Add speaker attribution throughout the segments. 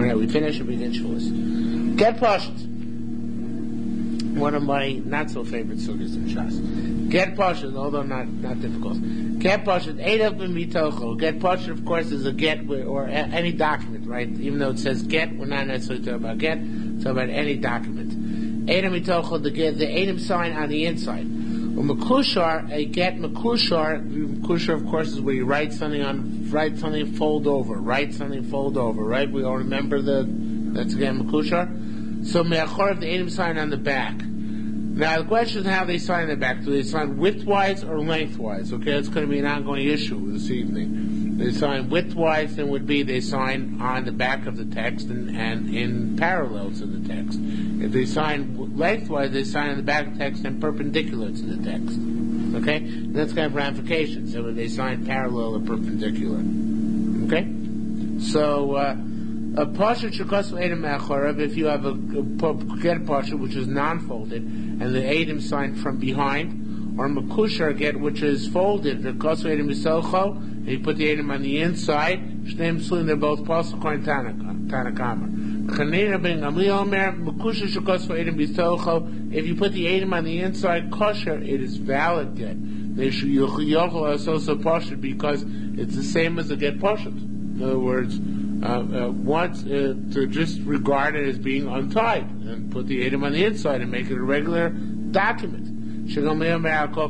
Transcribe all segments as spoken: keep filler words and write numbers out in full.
Speaker 1: Alright, we finish and begin Shavuos. Get Pashut. One of my not so favorite sugyas in Shas. Get Pashut, although not not difficult. Get Pashut, Edav b'mitocho. Get Pashut, of course, is a get or a, any document, right? Even though it says get, we're not necessarily talking about get, it's talking about any document. Edav mitocho, the get, the Edav sign on the inside. Or Mekushar, a get Mekushar. Mekushar, of course, is where you write something on, write something, fold over, write something, fold over, right? We all remember the, that's again Mekushar. So Me'achor, the Edav sign on the back. Now the question is how they sign on the back. Do they sign widthwise or lengthwise? Okay, that's going to be an ongoing issue this evening. They sign widthwise, then would be they sign on the back of the text and, and in parallel to the text. If they sign lengthwise, they sign on the back of the text and perpendicular to the text. Okay? And that's kind of ramifications. So they sign parallel or perpendicular. Okay? So, uh, a Pashut shekos Edim me'achorav, if you have a, a get Pashut which is non-folded, and the Edim signed from behind, or Mekushar get which is folded, the kos Edim misocho, and you put the Edim on the inside, Shneim Sulim, they're both Pasuk and Tanakama. Chanina ben Gamliel Omer, Mekushar shekos Edim misocho, if you put the Edim on the inside, kosher, it is valid get. They should yochel also Pashut because it's the same as a get Pashut. In other words, Uh, uh, once uh, to just regard it as being untied and put the Edim on the inside and make it a regular document. Shagamiel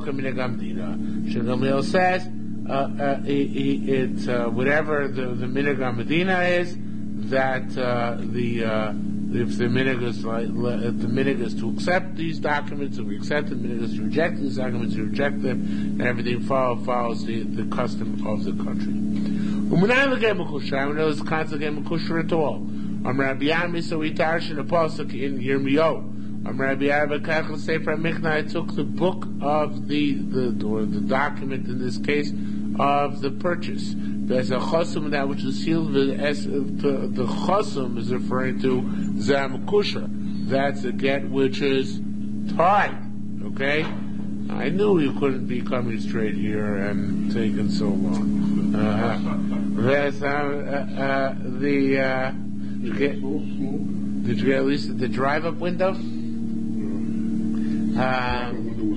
Speaker 1: says uh, uh, it uh, whatever the, the Minhag Medina is, that uh, the uh, if the Minhag is like, if the Minhag is to accept these documents, if we accept them, the Minhag is to reject these documents, to reject them, and everything follow, follows the, the custom of the country. We're not going to get Mekushar. We know it's constantly get Mekushar at all. I'm Rabbi Yami, so we tarsh in the pasuk in Yirmiyahu. I'm Rabbi Yami, Kachel Sefer Mikna. I took the book of the the or the document in this case of the purchase. There's a chosum that which is sealed. The the chosum is referring to Zeh Mekushar. That's a get which is tied. Okay. I knew you couldn't be coming straight here and taking so long. Uh, there's uh, uh, uh, the uh, did you, get, did you get at least the drive-up window? Um,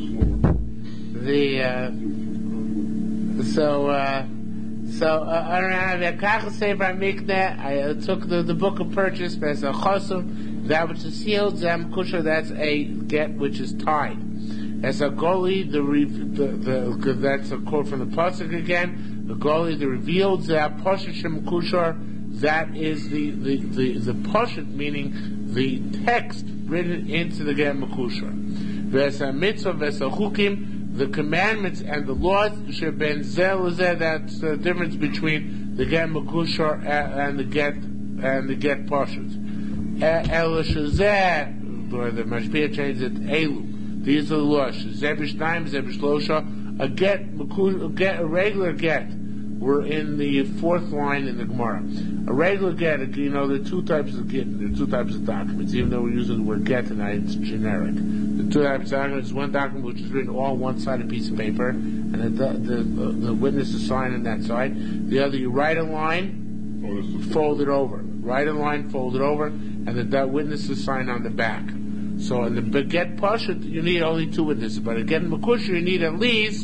Speaker 1: the uh, so uh, so I don't know. I took the, the book of purchase. There's a chosum, that which is sealed. Zeh Mekushar, that's a get which is tied. As a goli, the, the, the that's a quote from the pasuk again. The goli, the revealed, that pashut shem kushar, that is the the the, the pashut, meaning the text written into the get mekushar. V'esa mitzvah, v'esa chukim, the commandments and the laws should be zel zeh. That's the difference between the get mekushar and the get and the get pashut. El shazeh, or the mashpia changes it elu. These are the laws. Zebish Naim, Zebish Losha. A get, a get, a regular get. We're in the fourth line in the Gemara. A regular get, you know, there are two types of get, there are two types of documents, even though we're using the word get tonight, it's generic. The two types of documents is one document which is written all on one side of a piece of paper, and the, the, the, the witness is signed on that side. The other, you write a line, oh, fold it over. Write a line, fold it over, and the, that witness is signed on the back. So in the get Pashut, you need only two witnesses, but again, Mekushar, you need at least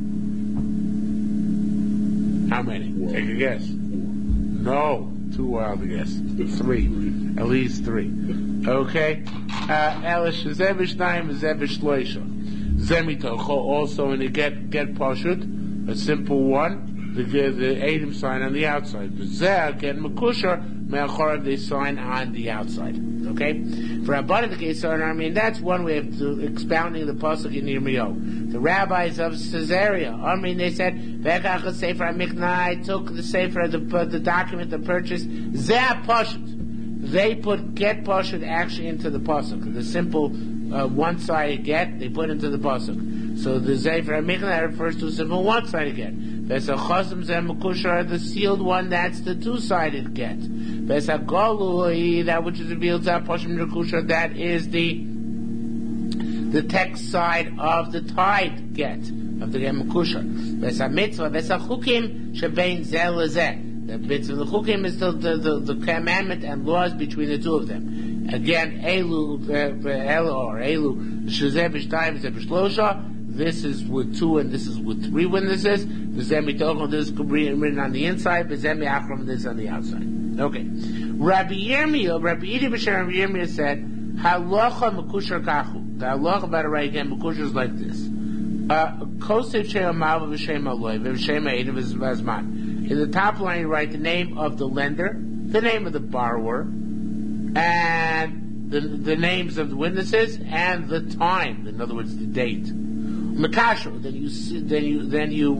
Speaker 1: how many? Four. Take a guess. Four. No, too wild a guess. Three, at least three. Okay. Elish Zevish Naim Zevish Loisha Zemitocho. Also in the get get Pashut, a simple one. The the Edim sign on the outside. The Zeh get Mekushar. Me'achor, they sign on the outside. Okay? For Abba the case, I mean, that's one way of expounding the pasuk in Yirmiyahu. The rabbis of Caesarea, I mean, they said, V'echach Sefer HaMiknah, I took the Sefer, the, the document, the purchase, Zeh Pashut. They put get Pashut actually into the pasuk. The simple uh, one-sided get, they put into the pasuk. So the Sefer HaMiknah refers to a simple one-sided get. There's a chosum Zeh Mekushar, the sealed one, that's the two-sided get. There's a golui, that which is revealed, that is the the text side of the tied get of the get mekushar. There's a mitzvah, there's a chukim shebein zeh lezeh. The mitzvah l'chukim is the, the, the, the commandment and laws between the two of them. Again, elu, elu or elu, shezeh b'shtayim, shezeh b'shlosha. This is with two and this is with three witnesses. The zemi tochon, this is written on the inside, the zemi achram, this on the outside. Okay. Rabbi Yirmiyah, Rabbi Idi b'shem Rabbi Yirmiyah said, halacha mekushar kachu. The halacha about it right again, mekushar is like this. Kosev shem malva v'shem aloy, v'shem ha'edim v'zman. In the top line, you write the name of the lender, the name of the borrower, and the, the names of the witnesses, and the time. In other words, the date. Makasher, then you then you then you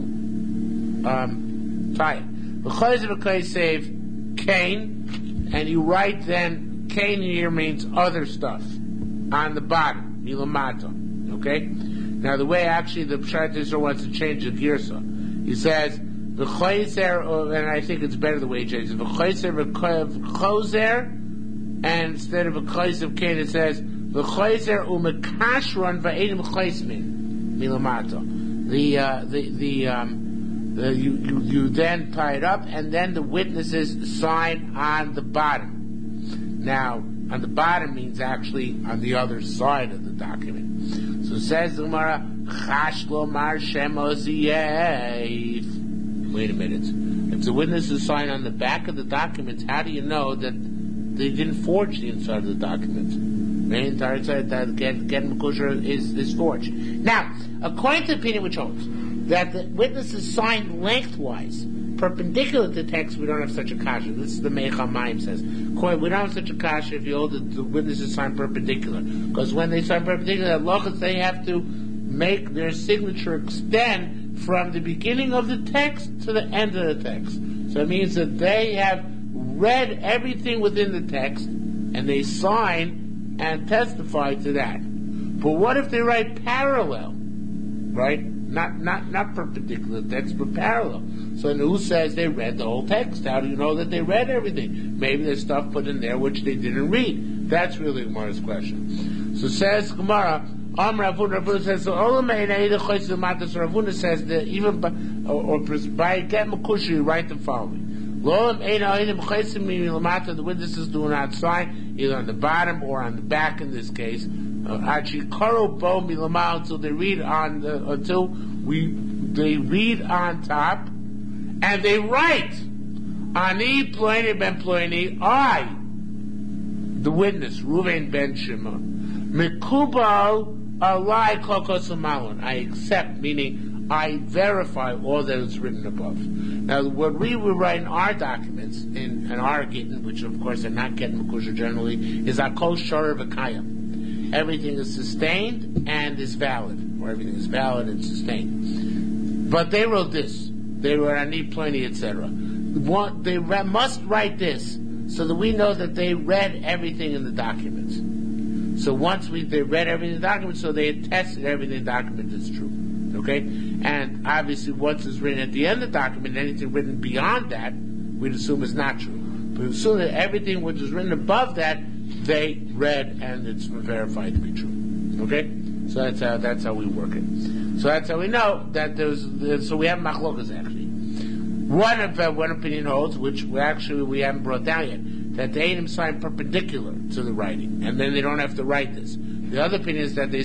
Speaker 1: um, tie it. V'chayz save Cain, and you write then Cain here means other stuff on the bottom, milamato. Okay. Now the way actually the Pshat Yisrael wants to change the girsa, he says v'chayzer, and I think it's better the way he changes it. V'chayzer v'chayzer, and instead of v'chayzer of Cain, it says v'chayzer u'mekashron v'edim chaysmin. Milamato. The uh, the the um the, you, you you then tie it up and then the witnesses sign on the bottom. Now on the bottom means actually on the other side of the document. So it says the Gemara Chash Lomar Shem Oziev. Wait a minute. If the witnesses sign on the back of the document, how do you know that they didn't forge the inside of the document? The entire side that get get Mekushar is, is forged. Now, according to the opinion which holds that the witnesses signed lengthwise, perpendicular to the text, we don't have such a kasha. This is the Meich HaMayim says. We don't have such a kasha if you hold that the witnesses sign perpendicular. Because when they sign perpendicular, lochas, they have to make their signature extend from the beginning of the text to the end of the text. So it means that they have read everything within the text, and they sign and testify to that. But what if they write parallel? Right? Not not not perpendicular text, but parallel. So who says they read the whole text? How do you know that they read everything? Maybe there's stuff put in there which they didn't read. That's really Gemara's question. So says Gemara, Am Ravuna, Ravuna says, so Ravuna says that even by, or, or by get Mekushar, you write the following. The witnesses do not sign either on the bottom or on the back in this case. Until they read on the, until we they read on top and they write Ani Ploini ben Ploini, I, the witness, Ruvain ben Shimon, Mikubal alai kokosamalon, I accept, meaning I verify all that is written above. Now, what we would write in our documents, in, in our Gittin, which of course are not getting Mekushar generally, is Akol Shor V'Kayim. Everything is sustained and is valid, or everything is valid and sustained. But they wrote this. They wrote Ani Pliny, et cetera. They re- must write this so that we know that they read everything in the document. So once we they read everything in the document, so they attested everything in the document is true. Okay? And obviously once it's written at the end of the document, anything written beyond that, we'd assume is not true. But we assume that everything which is written above that, they read and it's verified to be true. Okay? So that's how, that's how we work it. So that's how we know that there's, there's so we have machlokas actually. One of uh, one opinion holds, which we actually we haven't brought down yet, that the Eidim sign perpendicular to the writing, and then they don't have to write this. The other opinion is that they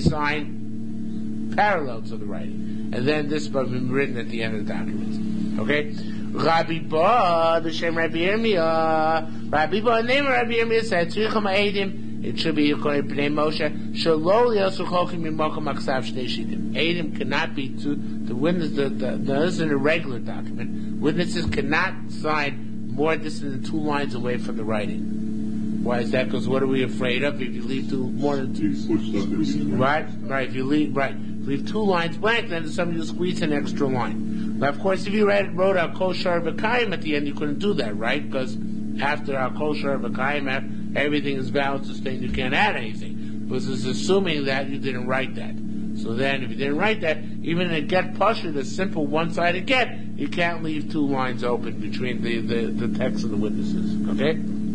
Speaker 1: sign parallel to the writing, and then this will be written at the end of the document. Okay? Rabbi Ba, the Shem Rabbi Yirmiyah, Rabbi Ba, the name of Rabbi Yirmiyah said, Tzricham Eidim, it should be according to Pnei Moshe, Shalol Yosef Chokim Yimocham Aksav Shtei Shitim. Eidim cannot be to the witness, the, the, the, this is in a regular document. Witnesses cannot sign more distant than two lines away from the writing. Why is that? Because what are we afraid of if you leave two more than two? Right, right. If you leave, right, if you leave two lines blank, then somebody will squeeze an extra line. Now, of course, if you read, wrote a Kol Shar V'Kayim at the end, you couldn't do that, right? Because after our Kol Shar V'Kayim, everything is valid, sustained. You can't add anything. Because it's assuming that you didn't write that. So then, if you didn't write that, even in a get pashut, a simple one-sided get, you can't leave two lines open between the, the, the text and the witnesses. Okay?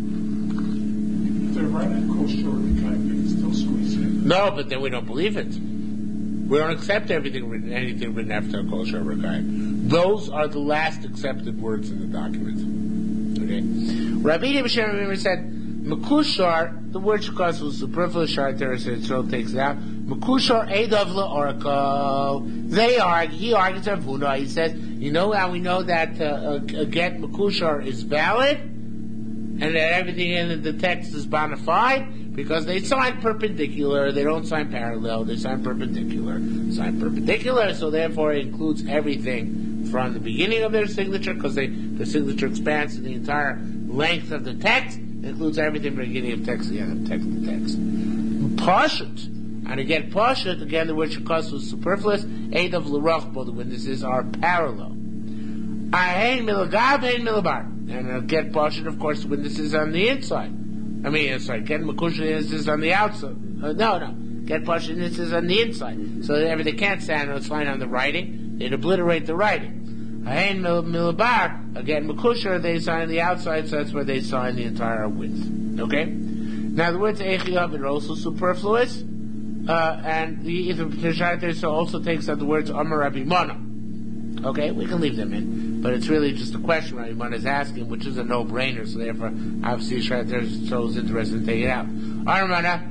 Speaker 2: If they're writing Kol Shor V'Kayim, they can still squeeze in.
Speaker 1: No, but then we don't believe it. We don't accept everything written, anything written after Kol Shor V'Kayim. Those are the last accepted words in the document. Okay. Rabbi B'Shem said, Mekushar, the word Shekos was superfluous, Shar Teres Yisrael takes it out. Mekushar Edav L'Orko. They argue, he argues of Huna, he says, you know how we know that uh, a, a get Mekushar is valid, and that everything in the text is bona fide? Because they sign perpendicular, they don't sign parallel, they sign perpendicular. Sign perpendicular, so therefore it includes everything from the beginning of their signature, because they the signature expands to the entire length of the text. It includes everything from the beginning of text to the end of text to text. Pashut. And again, Pashut, again, the word Shekos was superfluous. Eight of L'Rochbo, the witnesses are parallel. Ahen Milagav, Ahen Milabar. And again, Pashut, of course, the witnesses on the inside. I mean, sorry, Get Mekushar witnesses on the outside. Uh, no, no. Get Pashut witnesses on the inside. So that they can't stand on its line on the writing, they'd obliterate the writing. Ahen Milabar, again, Mekushar, they sign the outside, so that's where they sign the entire width. Okay? Now, the words Echiyav are also superfluous, uh, and the Peshater also takes out the words Amar Rabbi Mana. Okay? We can leave them in, but it's really just a question Rabbi Mana is asking, which is a no-brainer, so therefore, obviously, Shater is interested in taking it out. Amar Mana,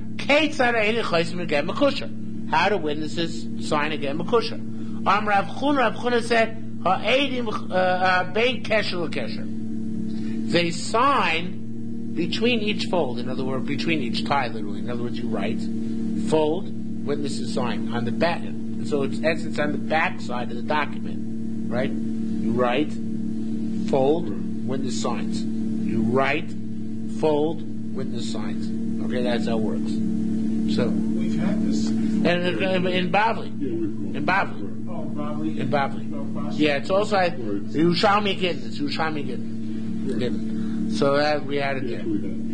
Speaker 1: how do witnesses sign again Mekushar? Amar Rav Chuna, Rav Chuna said, they sign between each fold, in other words, between each tie, literally. In other words, you write, fold, witnesses sign on the back. So it's essence on the back side of the document, right? You write, fold, witness signs. You write, fold, witness signs. Okay, that's how it works. So
Speaker 2: we've had this.
Speaker 1: And in, in Bavli, in Bavli. In Bavli. Yeah, it's also Yerushalmi Gittin. It's Yerushalmi Gittin. So that we had it there.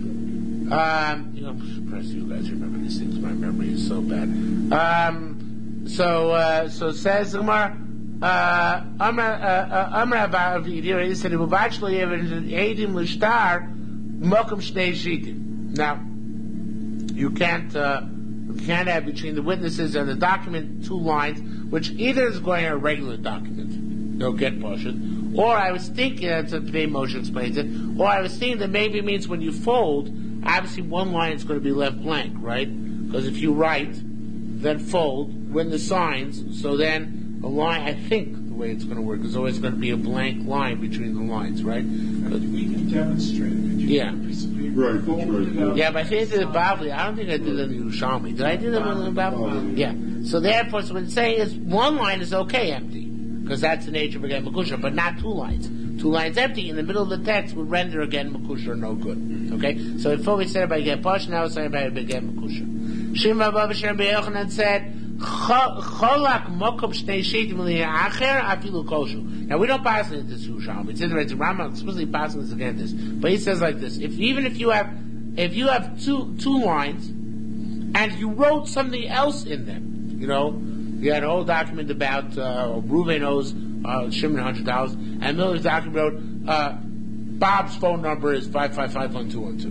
Speaker 1: Um, you know, I'm surprised you guys remember these things. My memory is so bad. Um, so, uh, so says Umar, uh, Amr, Amr about he said, Eidim L'Shtar, Mokum Shnei Shitim. Now, you can't, uh, you can't have between the witnesses and the document two lines, which either is going in a regular document, no get portion, or I was thinking, that's what today Moshe explains it, or I was thinking that maybe it means when you fold, obviously one line is going to be left blank, right? Because if you write, then fold, when the signs, so then a line, I think the way it's going to work is always going to be a blank line between the lines, right?
Speaker 2: But we can demonstrate it.
Speaker 1: Yeah.
Speaker 3: Right, that's right.
Speaker 1: Yeah, but I think I did the Bavli. I don't think I did it in the Yerushalmi. Did I do them in the Bavli? Yeah. So therefore, so what it's saying is one line is okay empty, because that's the nature of again Mekushar, but not two lines. Two lines empty in the middle of the text would render again Mekushar no good. Okay? So before we said about again Posh, now we're saying about again Mekushar. Shimon Baba Shem Be'yochanan said, Cholak mokom shnei shitim li'acher afilu koshu. Now we don't pass it into Yerushalmi. It's interesting. Rambam explicitly passes this again this, but he says like this: If even if you have, if you have two two lines, and you wrote something else in them, you know, you had a whole document about uh, Reuven owes uh, Shimon hundred dollars, and Miller's document wrote uh, Bob's phone number is five five five one two one two.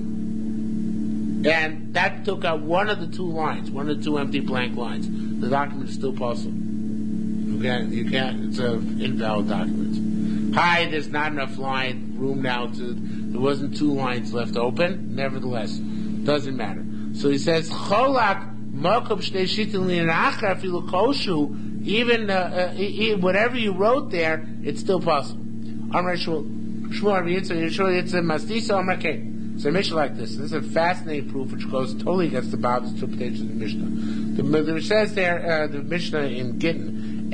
Speaker 1: And that took out one of the two lines, one of the two empty blank lines. The document is still possible. You can't, you can't, it's an invalid document. Hi, there's not enough line, room now to, there wasn't two lines left open. Nevertheless, doesn't matter. So he says, Cholak, Mokum Shnei Shitim Li'acher Afilu Koshu, even, uh, uh, whatever you wrote there, it's still possible. Amar Shmuel, Shmuel, Yisrael, Yitzhak, Mastisa, Amar Kei. So a Mishnah like this. This is a fascinating proof which goes totally against the Bible's interpretation of the Mishnah. The, the says there, uh, the Mishnah in Gittin,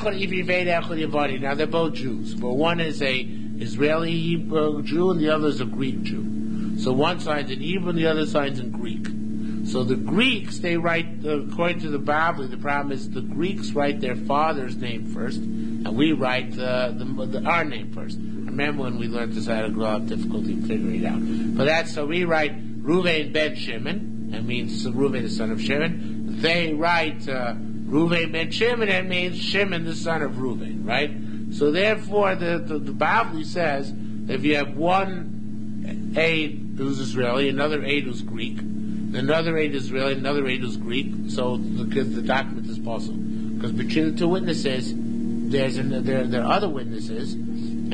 Speaker 1: now they're both Jews, but one is a Israeli Hebrew Jew and the other is a Greek Jew. So one side's in Hebrew and the other side's in Greek. So the Greeks, they write, uh, according to the Bible, the problem is the Greeks write their father's name first, and we write uh, the, the, our name first. Remember when we learned this, I had a lot of difficulty figuring it out. But that's, so we write Reuven ben Shimon, that means Reuven the son of Shimon. They write uh, Reuven ben Shimon, that means Shimon the son of Reuven, right? So therefore, the, the, the Bible says, if you have one aid who's Israeli, another aid who's Greek, another aid is Israeli, another aid who's Greek, so the, the document is possible. Because between the two witnesses, there's an, there, there are other witnesses, and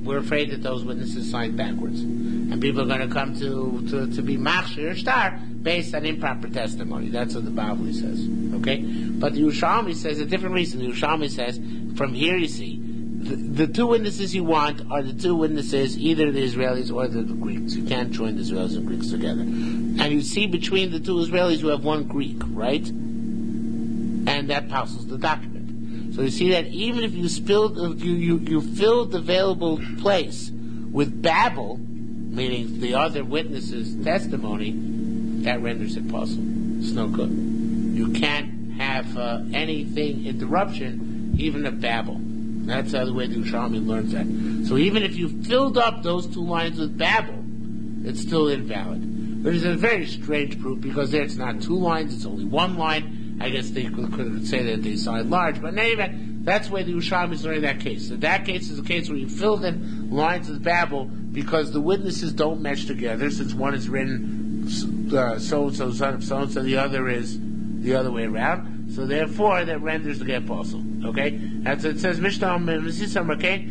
Speaker 1: we're afraid that those witnesses signed backwards. And people are going to come to, to, to be machshir or star based on improper testimony. That's what the Bavli says. Okay? But the Yerushalmi says a different reason. The Yerushalmi says, from here you see, the, the two witnesses you want are the two witnesses, either the Israelis or the, the Greeks. You can't join the Israelis and Greeks together. And you see between the two Israelis you have one Greek, right? And that passes the document. So you see that even if you spilled, if you, you, you filled the available place with babble, meaning the other witnesses' testimony, that renders it possible. It's no good. You can't have uh, anything interruption, even a babble. That's how the way the Yerushalmi learns that. So even if you filled up those two lines with babble, it's still invalid. But it's a very strange proof because there it's not two lines, it's only one line. I guess they could, could say that they signed large, but in any event, that's where the Yerushalmi is learning that case. So that case is a case where you filled in lines with babble because the witnesses don't mesh together, since one is written uh, so-and-so, son of so-and-so, the other is the other way around. So therefore, that renders the get possible. Okay? That's what it says, Mishnah, Mishisam, okay?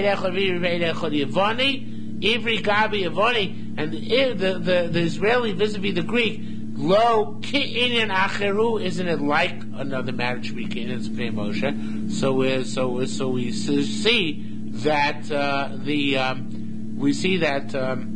Speaker 1: Ivri Gabi Yavoni, and the, the, the, the Israeli vis-a-vis the Greek, Lo ki'inyan acheru, isn't it like another marriage we ki'inyan Tzvei Moshe? So uh, so uh, so we see that uh, the um, we see that um,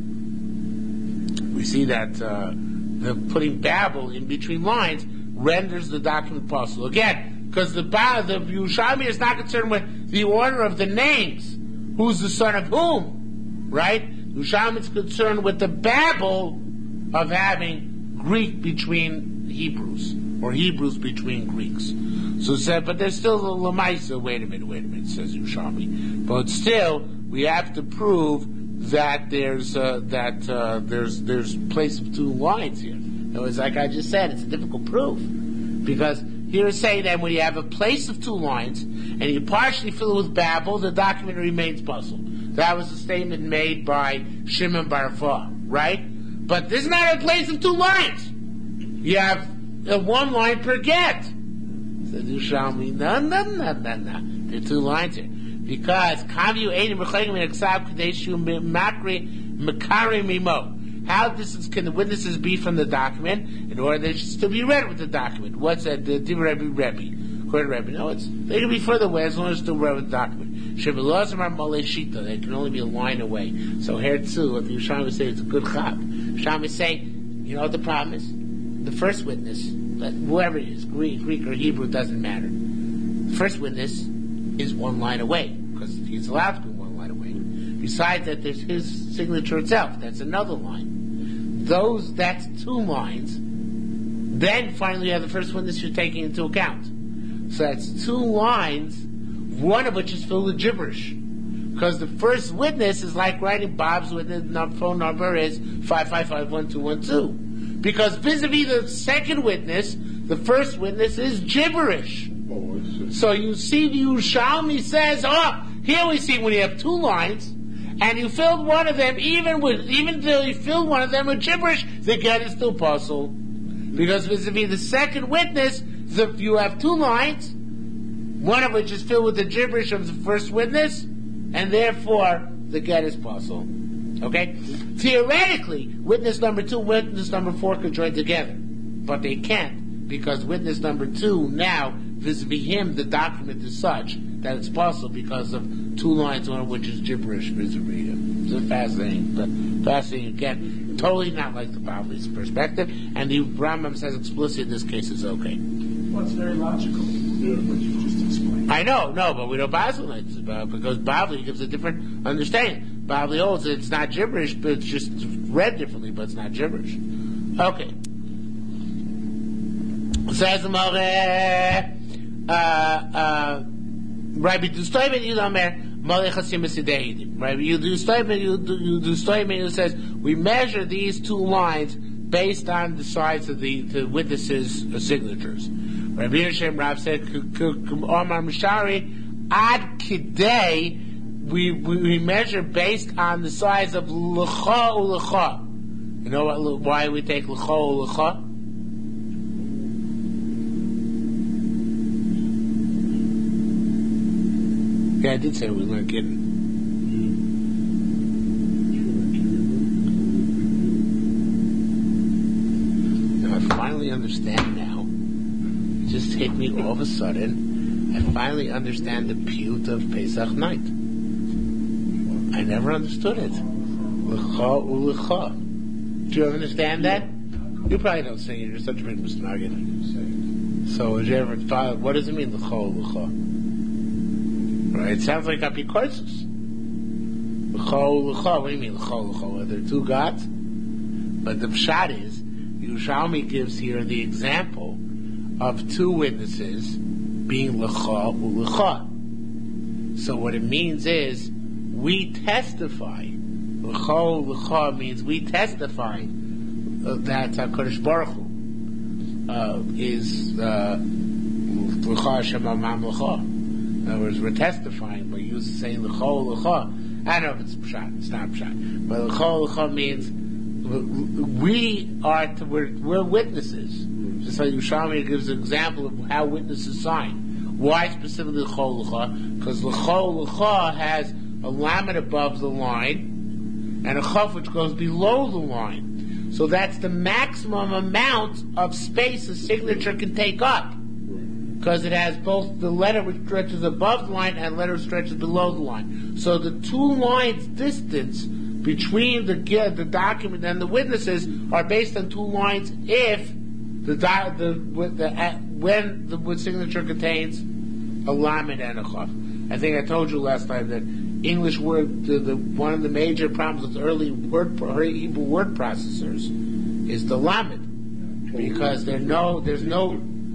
Speaker 1: we see that uh, the putting babble in between lines renders the document possible again, because the ba- the Yerushalmi is not concerned with the order of the names, who's the son of whom, right? Yerushalmi is concerned with the babble of having Greek between Hebrews, or Hebrews between Greeks. So said, but there's still the Lamaisa. Wait a minute, wait a minute, says Yerushalmi. But still, we have to prove that there's uh, that uh, there's there's place of two lines here. In other words, like I just said, it's a difficult proof because here is saying that when you have a place of two lines and you partially fill it with babble, the document remains puzzled. That was a statement made by Shimon Bar Yochai, right? But this is not a place of two lines. You have uh, one line per get. So you shall me no no no no no. There are two lines here. Because Kavu Eidim Rechayim and Eksav Kadeshu Makri Makari Mimo. How distance can the witnesses be from the document in order that it should still be read with the document? What's that? The Div Rebbe Rebbe. According to Rebbe. No, it's they can be further away as long as it's still read with the document. They can only be a line away. So here too, if Yerushalmi would say it's a good chap. Yerushalmi is saying, you know what the problem is? The first witness, whoever it is, Greek, Greek or Hebrew, doesn't matter. The first witness is one line away, because he's allowed to be one line away. Besides that, there's his signature itself. That's another line. Those, that's two lines. Then finally you have the first witness you're taking into account. So that's two lines, one of which is filled with gibberish. Because the first witness is like writing Bob's witness phone number is five five five one two one two. Because vis-a-vis the second witness, the first witness is gibberish.
Speaker 3: Oh, I see.
Speaker 1: So you see the Yerushalmi says, oh, here we see when you have two lines, and you filled one of them, even with even though you filled one of them with gibberish, the get is still possible. Because vis-a-vis the second witness, the, you have two lines, one of which is filled with the gibberish of the first witness, and therefore the get is possible. Okay? Theoretically, witness number two, witness number four could join together. But they can't, because witness number two now, vis-a-vis him, the document is such that it's possible because of two lines, one of which is gibberish vis-a-vis him. It's a fascinating, but fascinating again. Totally not like the Bavli's perspective, and the Rambam says explicitly in this case is okay.
Speaker 2: Well, it's very logical, yeah, what you just explained.
Speaker 1: I know, no, but we know Basilites about because Bavli gives a different understanding. Bavli holds it's not gibberish, but it's just read differently, but it's not gibberish. Okay. Says the Mare, uh, uh, Rabbi Dustoimen Yudamer, Malech Hasim Sidehidim. Rabbi Dustoimen Yudamer says we measure these two lines based on the size of the, the witnesses' signatures. Rabbi Yishem Rav said, Omar Mishari, Ad Kidei, we, we measure based on the size of L'cha u L'cha. You know what, why we take L'cha u L'cha? Yeah, I did say we weren't kidding. finally understand now. It just hit me all of a sudden. I finally understand the piyut of Pesach night. I never understood it. L'cha u'lecha. Do you understand that? You probably don't sing it. You're such a big misnagid. So, did you ever thought, what does it mean, l'cha u'lecha? Right? It sounds like apikorsus. L'cha u'lecha. What do you mean, l'cha u'lecha? Are there two gods? But the pshat is, Yerushalmi gives here the example of two witnesses being l'cha u'lecha. So what it means is, we testify. L'cha u'lecha means we testify uh, that HaKadosh Baruch Hu uh, is l'cha Hashem amam l'cha. In other words, we're testifying by using saying l'cha u'lecha. I don't know if it's pshat, it's not pshat. But l'cha u'lecha means we are, to, we're, we're witnesses. Just like Yerushalmi gives an example of how witnesses sign. Why specifically l'cha u'lecha? Because l'cha u'lecha has a lamed above the line and a chaf which goes below the line. So that's the maximum amount of space a signature can take up. Because it has both the letter which stretches above the line and the letter which stretches below the line. So the two lines distance between the the document and the witnesses are based on two lines if the the, the, the uh, when the signature contains a lamed and a chaf. I think I told you last time that English word the, the one of the major problems with early word early Hebrew word processors is the lamed, because there no there's no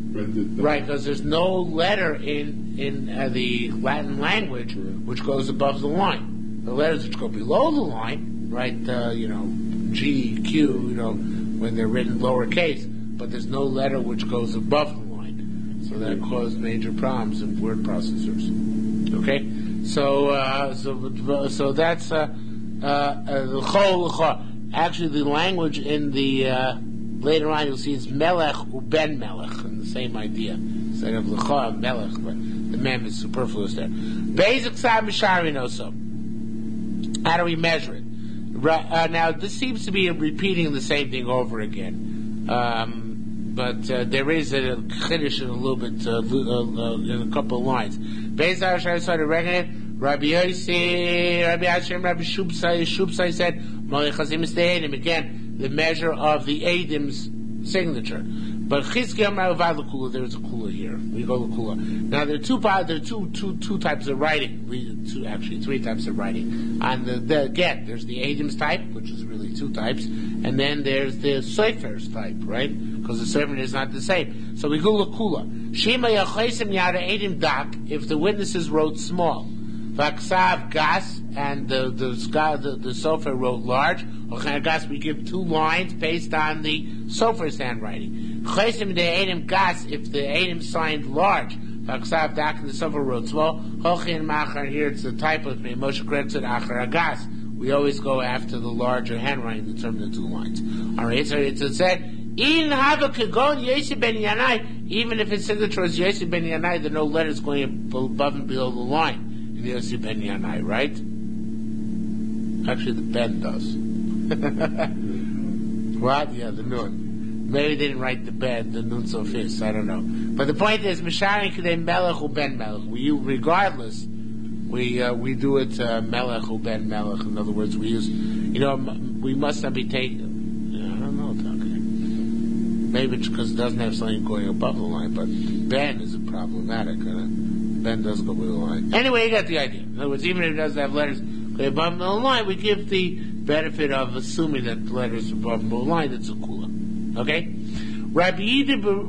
Speaker 1: right because there's no letter in in uh, the Latin language which goes above the line. The letters which go below the line, right? Uh, you know, G, Q, you know, when they're written lowercase, but there's no letter which goes above the line, so that caused major problems in word processors. Okay, so uh, so so that's uh, uh, the chol l'cha. Actually, the language in the uh, later on you'll see is melech uben melech, and the same idea. Instead of l'cha and melech, but the mem is superfluous there. Basic sav misharin also. How do we measure it? Right, uh, now, this seems to be repeating the same thing over again, um, but uh, there is a chiddush in a little bit, uh, uh, in a couple of lines. Beis HaRashai started reckoning. Rabbi Yossi, Rabbi Hashem, Rabbi Shubsai, Shubsai said, "Malechazim is the Eidim." Again, the measure of the Eidim's signature. But Chizkiah Ma'avad L'Kula, there is a Kula here. We go L'Kula. Now there are two there are two two two types of writing. Two actually three types of writing. On the, the again, there's the Eidim's type, which is really two types, and then there's the Sefer's type, right? Because the Sefer is not the same. So we go L'Kula. Shema Yachaisim Yada Eidim Dak. If the witnesses wrote small, Vaksav Gas, and the the the, the Sefer wrote large. Gas, we give two lines based on the Sefer's handwriting. Chaysim de Eidim Gas, if the Eidim signed large, Vaksav Dak and the Sefer wrote small. Hochin Machar, here it's the type of me. Moshe Kretzet Achar Agas. We always go after the larger handwriting to determine the two lines. All right, so it said, In Hava Kagon Yosef ben Yanai, even if his signature is Yosef ben Yanai, there are no letters going above and below the line in Yosef ben Yanai, right? Actually, the Ben does. What? Yeah, the Nun. Maybe they didn't write the Ben, the Nun Sofis, I don't know. But the point is, Misharin Kedei Melech u Ben Melech. We, regardless, we uh, we do it uh, Melech u Ben Melech. In other words, we use, you know, we must not be taken, I don't know, okay. Maybe it's because it doesn't have something going above the line, but Ben is problematic. Uh, Ben does go below the line. Anyway, you got the idea. In other words, even if it doesn't have letters going above the line, we give the benefit of assuming that the letters above the line, that's a kula. Okay? Rabbi Yirmiyah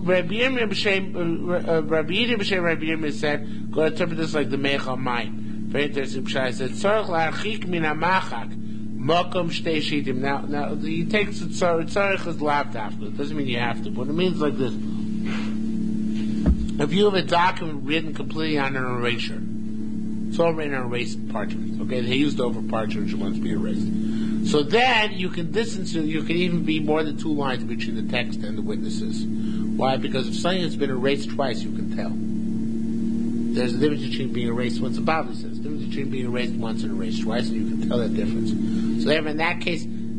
Speaker 1: B'Shem Rabbi Yirmiyah said, go to interpret this like the Meich HaMayim. Very interesting pshat. He said, Tzorach la'archik min ha'machak makom shtei shitim. Now, now, he takes it, tzorach is lav dafka. It doesn't mean you have to, but it means like this. If you have a document written completely on an erasure, it's all written on erased parchment. Okay? They used over parchment which wants to be erased. So then you can distance, you can even be more than two lines between the text and the witnesses. Why? Because if something has been erased twice, you can tell. There's a difference between being erased once. The Bible says, there's a difference between being erased once and erased twice, and you can tell that difference. So therefore, in that case,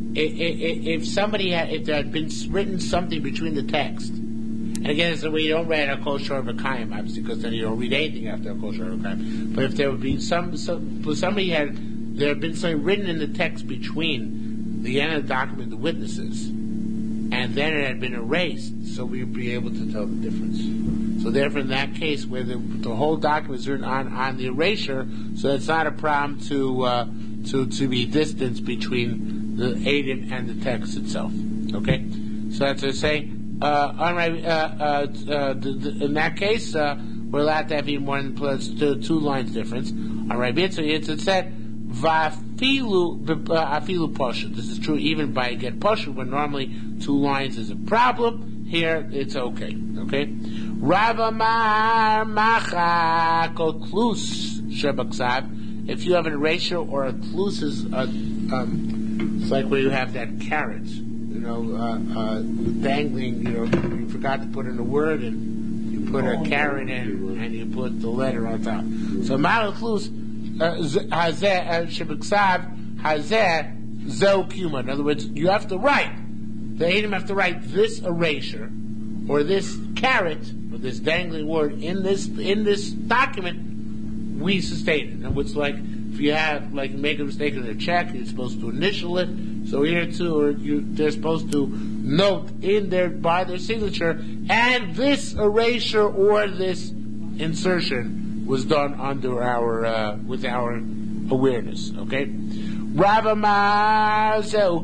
Speaker 1: if somebody had, if there had been written something between the text, and again, it's the way you don't read a kol shor v'kayim, obviously, because then you don't read anything after a kol shor v'kayim. But if there would be some, some, somebody had, there had been something written in the text between the end of the document, the witnesses, and then it had been erased, so we'd be able to tell the difference. So therefore, in that case, where the, the whole document is written on, on the erasure, so it's not a problem to uh, to to be distance between the Eidim and the text itself. Okay, so that's to say. Uh, on, uh, uh, uh, the, the, in that case, uh, we're allowed to have even more than plus two, two lines difference. All right, so it said vafilu afilu poshet. This is true even by get poshet, when normally two lines is a problem. Here it's okay. Okay. Rav Amar macha kol klus shebaksav. If you have an erasure or a klus is a, um, it's like where you have that carrot. You know, uh, uh, dangling, you know, you forgot to put in a word and you put a carrot in and you put the letter on top. So, Ma'al Klus, Hazeh, Shebeksav, Hazeh, Zo Kuma. In other words, you have to write, the Eidim have to write this erasure or this carrot or this dangling word in this in this document, we sustain it. And it's like, if you have, like, make a mistake in a check, you're supposed to initial it. So here too, or you, they're supposed to note in their by their signature, and this erasure or this insertion was done under our uh, with our awareness. Okay, Rav Amar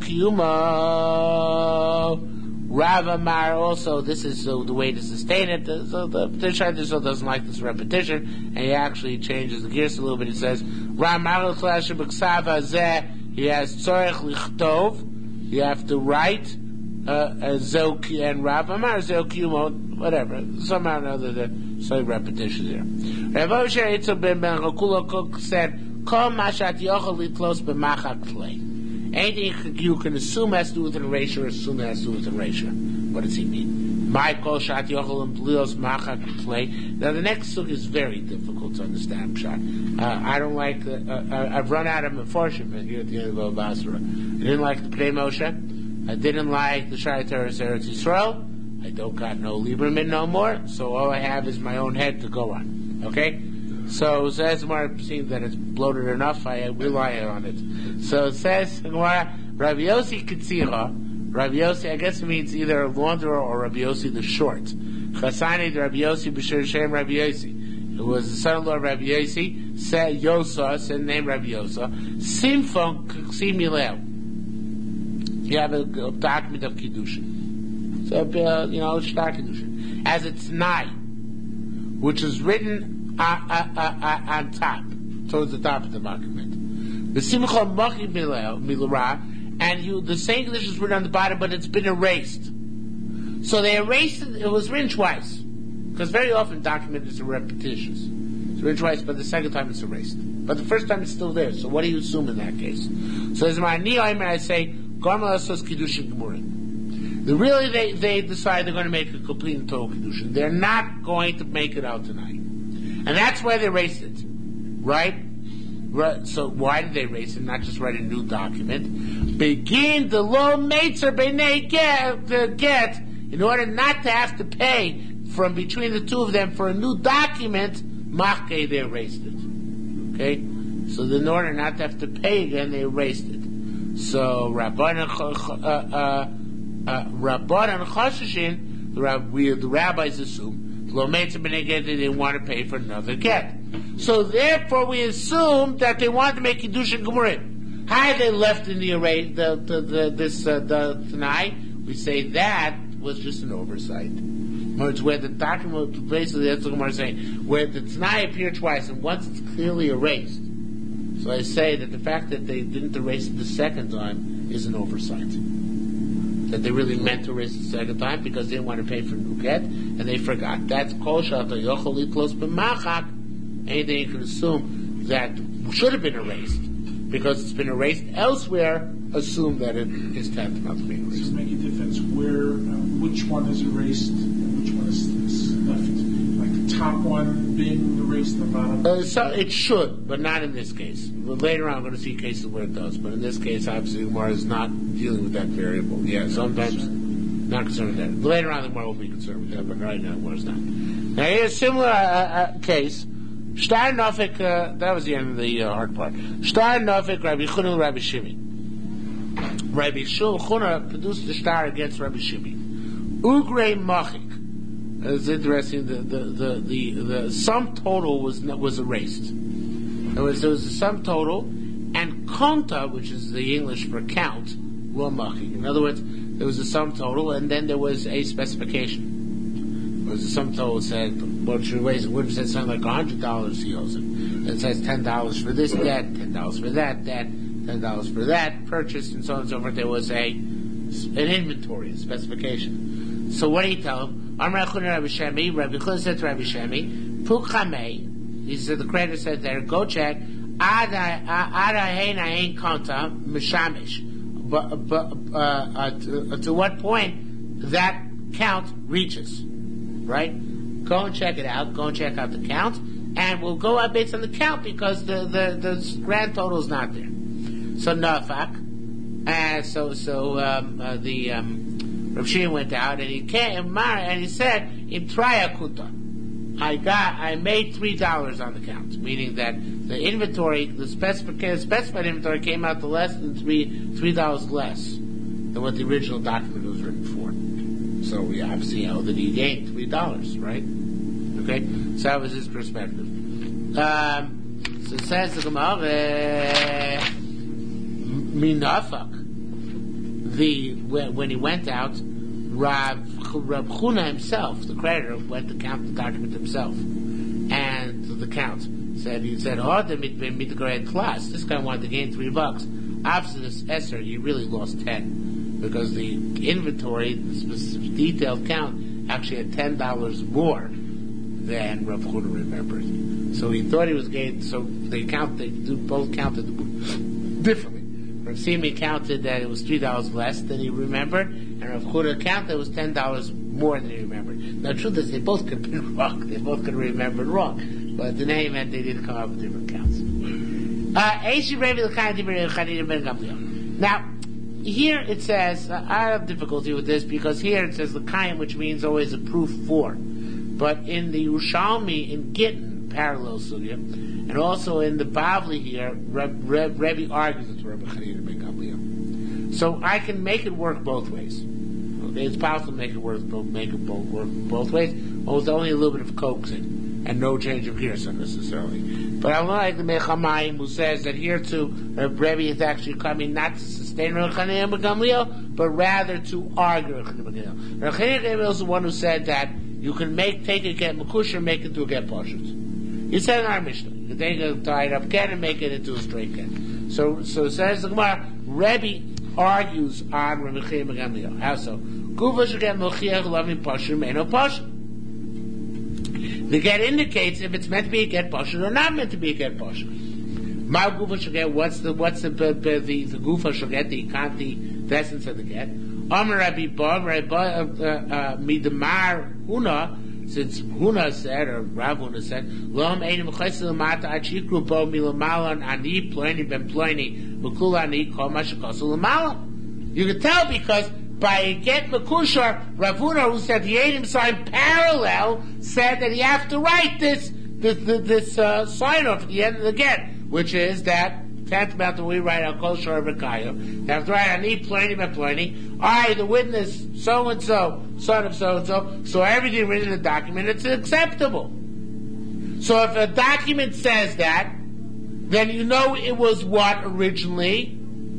Speaker 1: Zeukiyuma. Rav Amar also. This is uh, the way to sustain it. So the Tishaydiso doesn't like this repetition, and he actually changes the gears a little bit. He says, Rav Amar Klash B'Ksav Hazeh. He has tzorech lichtov. You have to write uh, Zeuki and Rav Amar Zeukiyuma, whatever. Somehow or other, there's some repetition there. Rav Osher Yitzhak ben Ben Chokula Cook said, "Kol mashat yochel litlos b'machak klei." Anything you can assume has to do with an erasure, assume it has to do with an erasure. What does he mean? My kol shat yochel litlos b'machak klei. Now the next suk is very difficult to understand. Pshat. Uh, I don't like. Uh, uh, I've run out of meforshim here at the end of Basra. I didn't like the Pnei Moshe. I didn't like the Shai Teres Eretz Yisrael. I don't got no Lieberman no more. So all I have is my own head to go on. Okay. So it says more seems that it's bloated enough. I rely on it. So it says Rav Yossi Kitzira. Rav Yossi, I guess it means either a launderer or Rav Yossi the short. Chasani the Rav Yossi B'Shir Shem Rav Yossi. It was the son-in-law of Rav Yossi. Said Yosa, said name Rav Yosa. Simfon Similel. You have a, a document of Kiddushin. So, uh, you know, Shtar Kiddushin. As it's nigh, which is written uh, uh, uh, uh, on top, towards the top of the document. The Simchon Mochi Milara, and you, the same Kiddushin is written on the bottom, but it's been erased. So they erased it, it was written twice. Because very often document is repetitious. It's written twice, but the second time it's erased. But the first time it's still there. So what do you assume in that case? So as my Niyaimer, I say, Garmalasos Kiddushin Gemurim. The really they, they decide they're going to make a complete and total Kiddushin. They're not going to make it out tonight. And that's why they erased it. Right? Right? So why did they erase it? Not just write a new document. Begin the low mates or b'nei get, the get, in order not to have to pay from between the two of them for a new document, Machke, they erased it. Okay? So in order not to have to pay again, they erased it. So Rabban and Choshishin, the rabbis assume, they didn't want to pay for another get. So therefore we assume that they wanted to make Kiddushin Gemurim. How they left in the array, the, the, the, this, uh, the Tanai? We say that was just an oversight. It's where the document, basically that's what I'm saying, where the Tanai appeared twice, and once it's clearly erased. So I say that the fact that they didn't erase it the second time is an oversight. That they really meant to erase it the second time because they didn't want to pay for new get, and they forgot. That's kol shata yochel litlos b'machak. Anything you can assume that should have been erased because it's been erased elsewhere, assume that it is tantamount to being erased.
Speaker 2: Does it make a difference where, uh, which one is erased and which one is, is left? Like the top one being erased and the bottom?
Speaker 1: Uh, so it should, but not in this case. But later on, I'm going to see cases where it does. But in this case, obviously, the Gemara is not dealing with that variable. Yeah, sometimes not concerned with that. But later on, the Gemara will be concerned with that, but right now, the Gemara is not. Now, here's a similar uh, uh, case. Shtar Nofik, uh, that was the end of the uh, hard part. Shtar Nofik, Rabbi Chuna, Rabbi Shimi. Rabbi Chuna produced the shtar against Rabbi Shimi. Ugre Machik. It's interesting. The the, the the the sum total was was erased. There was there was a sum total, and konta, which is the English for count, were machik. In other words, there was a sum total, and then there was a specification. There was a sum total that said, well, it would have said something like a hundred dollars he owes it. It says ten dollars for this debt, ten dollars for that debt, ten dollars for that purchase, and so on and so forth. There was a an inventory, a specification. So what do you tell him? Amar Chuna Rabbi Shemi, Rabbi Chuna said to Rabbi Shemi, Pukhamei, he said, the creditor said there, go check, Ada Hein Hein Konta, Mishamish. But, but, uh, uh, to, uh, to what point that count reaches, right? Go and check it out, go and check out the count, and we'll go out based on the count because the, the, the grand total is not there. So, Nafak, uh, so, so, um, uh, the, um, Rav Shimon went out and he came and he said, "In Trayakuta, I got, I made three dollars on the count," meaning that the inventory, the specified, specified inventory, came out to less than three three dollars less than what the original document was written for. So we obviously know that he gained three dollars, right? Okay, so that was his perspective. Um, so it says the Gemara, Minafak. The when he went out, Rav, Rav Chuna himself, the creditor, went to count the document himself, and the count said he said, "Oh, the mit class. This guy wanted to gain three bucks. Opposite this Esser, he really lost ten because the inventory, the specific detailed count, actually had ten dollars more than Rav Chuna remembered. So he thought he was gaining. So they count. They do both counted differently. Rav Simi counted that it was three dollars less than he remembered, and Rav Chuna counted it was ten dollars more than he remembered. Now, the truth is, they both could have been wrong. They both could have remembered wrong, but the name meant they did come up with different counts. Now, here it says, uh, I have difficulty with this because here it says l'kayim, which means always a proof for, but in the Yerushalmi in Gittin, parallel sugya, and also in the Bavli here, Reb, Reb, Rebbe argues with Rebbe Chanina ben Gamliel. So I can make it work both ways. Okay, it's possible to make it work both, make it both work both ways, or with only a little bit of coaxing and no change of hearsay necessarily. But I like the Mechamayim who says that here too, Rebbe is actually coming not to sustain Rebbe Chanina ben Gamliel, but rather to argue Rebbe Chanina ben Gamliel. Rebbe Chanina ben Gamliel is the one who said that you can make take a get Mekusher, make it to a get Pashut. He said in our Mishnah, you can take a tied up get and make it into a straight get. So, so says the Gemara, Rebbe argues on Rebbe Chanina ben Gamliel. How so? Gufa should get Mochiach loving Pashut, Meino Pashut. The get indicates if it's meant to be a get Pashut or not meant to be a get Pashut. Ma Gufa should get, what's the, what's the, the, the, the Gufa should get, the, the, the essence of the get? Amar Rabbi Ba, Rabbi Ba, Midamar Huna, since Huna said, or Rav Huna said, Loam Einim Chesed Lamata Achikru Bo Milamalan Ani Ploini Ben Ploini Mukula Ani Kol Mashikosu Lamala. You can tell because by get Mekushar, Rav Huna, who said the Einim sign parallel, said that you have to write this this, this uh, sign off at the end of the get, which is that tantamount that we write on Kol Shor V'Kayo. You have to write Ani Ploini Ben Ploini. I, the witness, so and so, son of so and so, so everything written in the document, it's acceptable. So if a document says that, then you know it was what originally?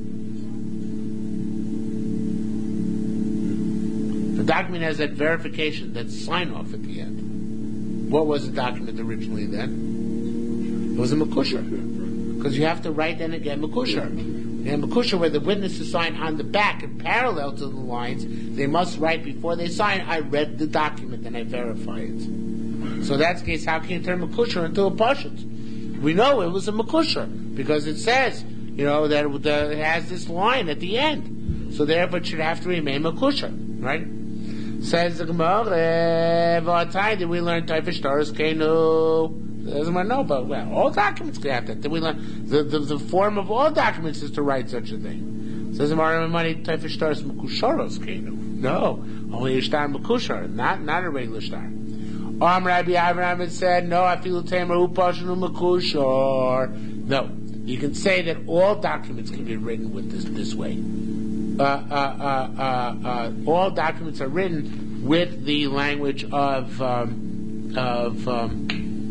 Speaker 1: The document has that verification, that sign off at the end. What was the document originally then? It was a Mekusher. Because you have to write then again Mekusher. And Mekusher, where the witnesses sign on the back and parallel to the lines, they must write before they sign, I read the document and I verify it. So that's the case, how can you turn Mekusher into a Pashut? We know it was a Mekusher, because it says, you know, that it has this line at the end. So therefore it should have to remain Mekusher, right? Says the Gemara, what time did we learn Taifish Taurus Kenu? Doesn't want to know, but well, all documents can have that. Did we learn the, the the form of all documents is to write such a thing? Says the Gemara, money Taifish Taurus Mekusharos Kenu. No, only a star Mekushar, not not a regular star. Am Rabbi Avraham said, no, I feel Tamer Upashanu Mekushar. No, you can say that all documents can be written with this this way. Uh, uh, uh, uh, uh, all documents are written with the language of um, of um,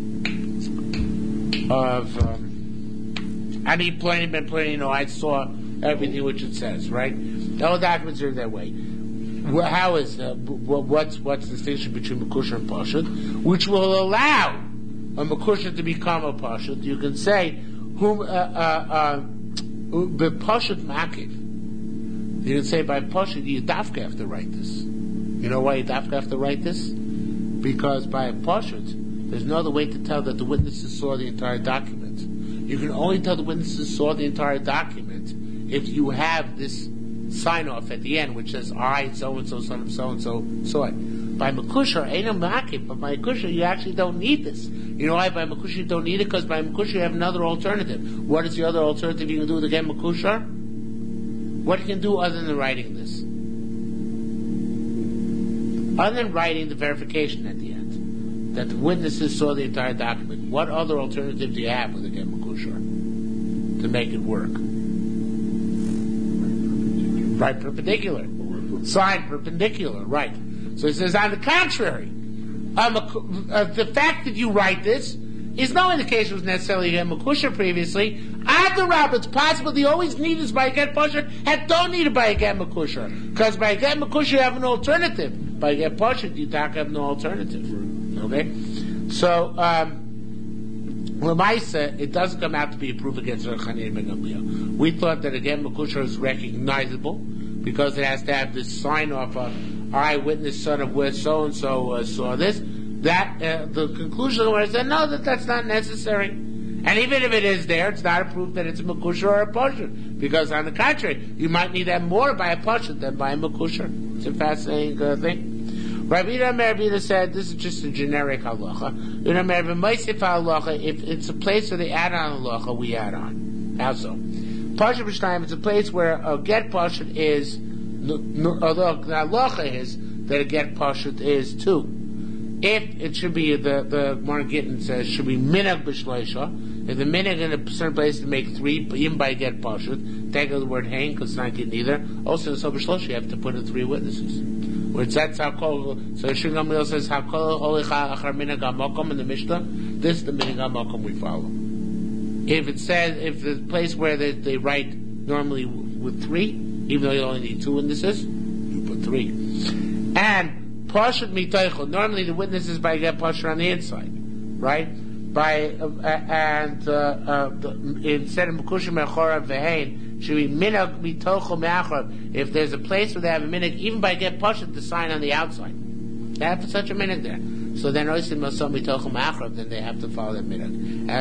Speaker 1: of um, Ani Pliny Ben Pliny. You know, I saw everything which it says. Right? All documents are that way. Well, how is uh, what's what's the distinction between Mekusha and Pashut, which will allow a Mekusha to become a Pashut? You can say whom uh, uh, uh, Pashut Makiv. You can say by Pashut, you dafka have to write this. You know why you dafka have to write this? Because by Pashut, there's no other way to tell that the witnesses saw the entire document. You can only tell the witnesses saw the entire document if you have this sign off at the end, which says, I, so and so, son of so and so, saw it. By Mekusha, ain't a makif, but by Mekusha, you actually don't need this. You know why by Mekusha you don't need it? Because by Mekusha you have another alternative. What is the other alternative you can do with again Mekusha? What you can do other than writing this? Other than writing the verification at the end, that the witnesses saw the entire document, what other alternative do you have with again Mekusha to make it work? Right perpendicular. Sign perpendicular, right. So it says, on the contrary, um, uh, the fact that you write this is no indication it was necessarily a Mekusha previously. After Rabbi, it's possible they always need this by a get Pashut and don't need it by a get Mekusha. Because by a get Mekusha you have an alternative. By a get Pashut you don't have no alternative. Okay? So, um, Lamaisa, it doesn't come out to be a proof against Rav Chanina ben Gamliel. We thought that again Mekusha is recognizable because it has to have this sign off of eyewitness son of where so and so saw this. That uh, the conclusion was that no, that that's not necessary. And even if it is there, it's not a proof that it's a Mekusha or a Pashut. Because on the contrary, you might need that more by a Pashut than by a Mekusha. It's a fascinating uh, thing. Rabbi Yehuda said this is just a generic halacha. If it's a place where they add on halacha, we add on. How so? Pashut b'shnayim, it's a place where a get Pashut is, although the halacha is that a get Pashut is two. If it should be, the the Gemara Gittin says, should be minag b'shleisha. If the minag in a certain place to make three, even by get Pashut, take out the word hang, because it's not getting either. Also in Sober Shlosh, you have to put in three witnesses. Which that's how kol, so Shir Gamliel says, how kol holicha achar minag ha'mokom in the Mishnah, this is the minag ha'mokom we follow. If it says, if the place where they, they write normally with three, even though you only need two witnesses, you put three. And Pashut mitaycho, normally the witness is by get Pashut on the inside, right? By, uh, and, uh, uh, the, instead of Mekusha me'achora v'hein, should be minag mitocho me'achor. If there's a place where they have a minag, even by get Pashut, the sign on the outside. They have such a minag there. So then, then they have to follow that minhag.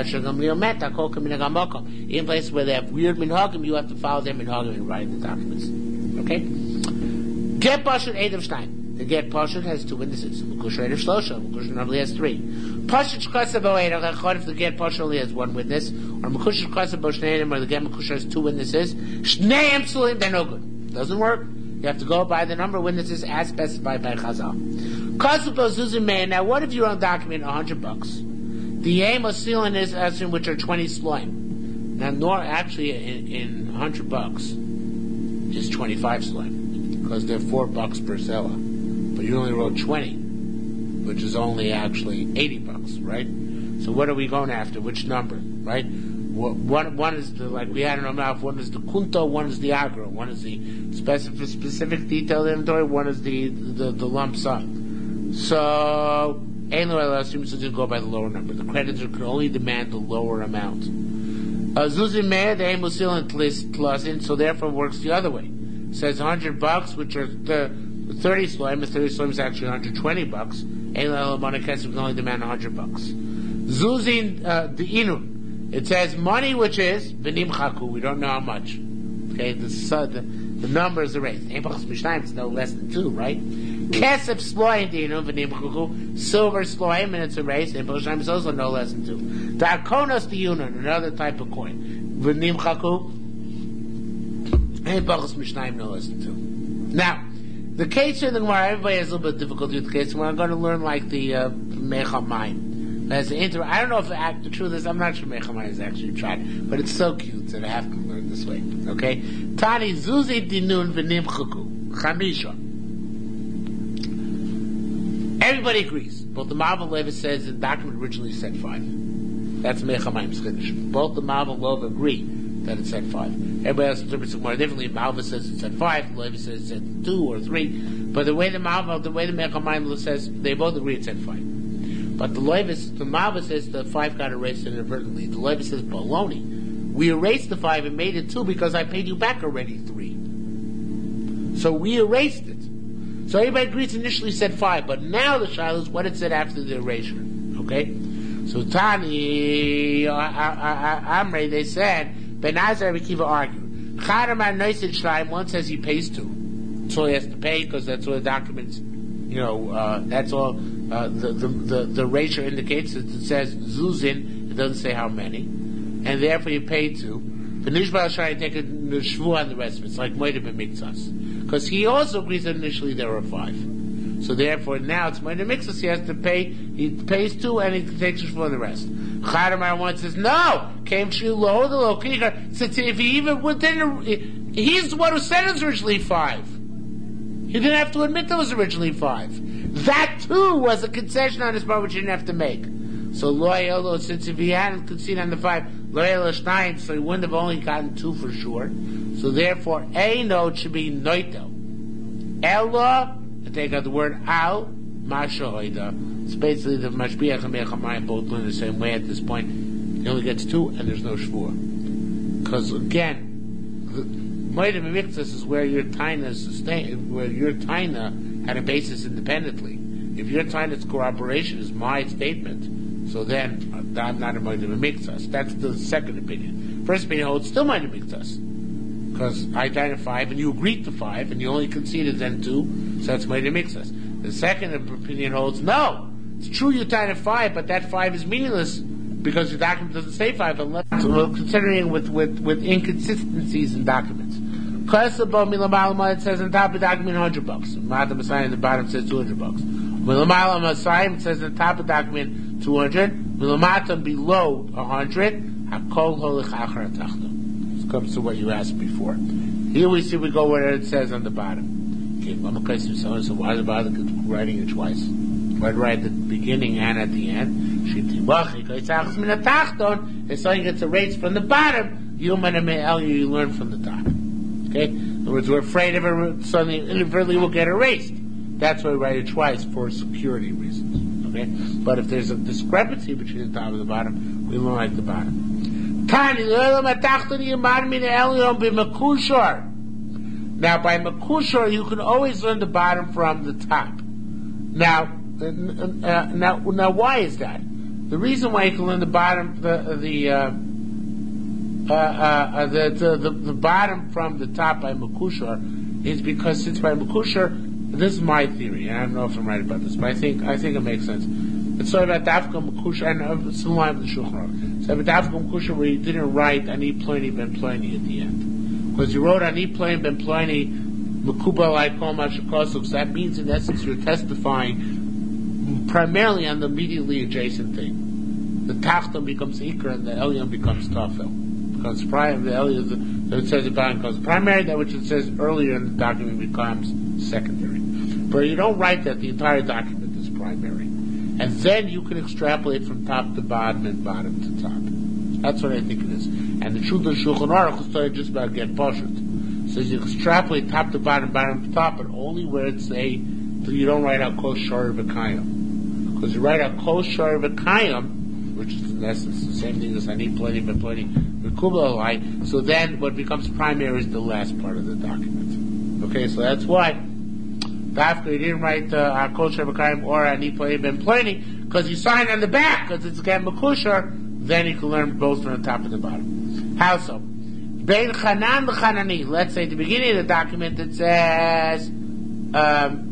Speaker 1: In places where they have weird minhagim, you have to follow their minhagim and write the documents. Okay? Get Pashut Eid of Stein. The get Pashut has two witnesses. Mekusha Eid of Shlosha. Mekusha normally has three. Pashut Shkasa Bo'eid. If the get Pashut only has one witness, or Mekusha Shkasa Bo'shneinim, or the get Mekusha has two witnesses, Shneim Sulim, they're no good. Doesn't work. You have to go by the number of witnesses as specified by Chazal. Now, what if you own document a hundred bucks? The aim of sealing is as in which are twenty slime. Now, nor actually in, in a hundred bucks is twenty-five slime because they're four bucks per seller, but you only wrote twenty, which is only actually eighty bucks, right? So, what are we going after? Which number, right? One, one is the, like we had in our mouth, one is the kunto, one is the agro, one is the specific, specific detailed inventory, one is the, the, the lump sum. So, Einlo assumes to just go by the lower number. The creditor can only demand the lower amount. Zuzim Meir, the aim was still in Tlasin, so therefore it works the other way. It says one hundred bucks, which are the thirty slime, the thirty slime is actually one hundred twenty bucks. Einlo Monakes can only demand one hundred bucks. Zuzin, uh, the Inun. It says money, which is Benim Chaku. We don't know how much. Okay, the the, the number is erased. It's no less than two, right? Kesef Sloim Dinu V'Nim Chuku, silver Sloim, and it's erased, and B'Lashaim is also no less than two. Darkonos Diyunan, another type of coin. V'Nim Chuku, and B'Chos Mishnayim, no less than two. Now, the case in the Gemara, everybody has a little bit of difficulty with the case, we're going to learn like the uh, Mechamayim. As an inter- I don't know if the, the truth is, I'm not sure Mechamayim is actually tried, but it's so cute that I have to learn this way. Okay? Tani Zuzi Dinun V'Nim Chuku, Chamisha. Everybody agrees. Both the Mav and Levi says the document originally said five. That's Mechamayim's Chiddush. Both the Mav and Levi agree that it said five. Everybody else interprets it more differently. Malva says it said five, Levi says it said two or three. But the way the Malva, the way the Mechamayim says, they both agree it said five. But the Levi, the Malva says the five got erased inadvertently. The Levi says baloney. We erased the five and made it two because I paid you back already three. So we erased it. So everybody agrees initially said five, but now the Shiloh is what it said after the erasure. Okay? So Tani, Amrei, they said, Ben Azar and Kiva argued. Chadamar Noisid Shraim, one says he pays two. So he has to pay because that's all the documents, you know, uh, that's all uh, the, the, the, the erasure indicates. It says Zuzin, it doesn't say how many. And therefore you pay two. But Nishbal Shraim take a shvu on the rest of it. It's like Moed B'Mikzas. Because he also agrees that initially there were five. So therefore now it's Moed B'Mikzas, he has to pay, he pays two and he takes a shvu on the rest. Chadamar one says, no! Came Shiloh, the Lokikar, said if he even didn't, he's the one who said it was originally five. He didn't have to admit there was originally five. That too was a concession on his part which he didn't have to make. So Loyalo, since if he hadn't conceded on the five, Loyalo Stein, so he wouldn't have only gotten two for sure. So therefore, a note should be Noito. Ella, and take out the word Al, Mashahoida. It's basically the Mashbiach and Mechamayim both learn the same way at this point. He only gets two, and there's no shvur. Because again, the Moed B'Mikzas is where your taina is sustained, where your taina had a basis independently. If your taina's corroboration is my statement, so then uh, I'm not a Moed B'Mikzas. That's the second opinion. First opinion holds still Moed B'Mikzas, because I taina five and you agreed to five, and you only conceded then two, so that's Moed B'Mikzas. The second opinion holds no. It's true you taina five, but that five is meaningless because the document doesn't say five unless so we're considering with, with, with inconsistencies in documents. It says on top of the document one hundred bucks. Mata Masai on the bottom says two hundred bucks. Milamala Masai says on top of the document two hundred. Milamata below one hundred. Hakol holich achar tachta. This comes to what you asked before. Here we see we go where it says on the bottom. Okay, I'm a question so why the bother writing it twice? Why write at the beginning and at the end? If something gets erased from the bottom, you learn from the top. Okay? In other words, we're afraid of it, something inadvertently will get erased. That's why we write it twice, for security reasons. Okay? But if there's a discrepancy between the top and the bottom, we learn like the bottom. Now, by makushar, you can always learn the bottom from the top. Now, uh, now, now, why is that? The reason why you can learn the bottom, the the uh, uh, uh, the, the, the the bottom from the top by makushar is because since by makushar, this is my theory, and I don't know if I'm right about this, but I think I think it makes sense. It's sort of about dafka makushar, and it's in line with the Shulchan Aruch. So about dafka makushar, where you didn't write ani ploni ben ploni at the end, because you wrote ani ploni ben ploni makubal aikol mashakosuk. So that means in essence you're testifying primarily on the immediately adjacent thing. The tachton becomes ikar and the elyon becomes tafel. Because prior the elyon, so it says about because primary, that which it says earlier in the document becomes secondary. But you don't write that the entire document is primary, and then you can extrapolate from top to bottom and bottom to top. That's what I think it is. And the truth of Shulchan Aruch is talking just about get pashut. So you extrapolate top to bottom, bottom to top, but only where it's a you don't write out kol shor v'kayim. Because you write out kol shor v'kayim, which is in essence the same thing as ani pleni ben pleni v'kubla alai. So then what becomes primary is the last part of the document. Okay, so that's why Dafka he didn't write uh, kol shor v'kayim or ani pleni ben pleni, because you sign on the back, because it's again makushar, then you can learn both from the top and the bottom. How so? Bein chanan v'chanani. Let's say at the beginning of the document it says um,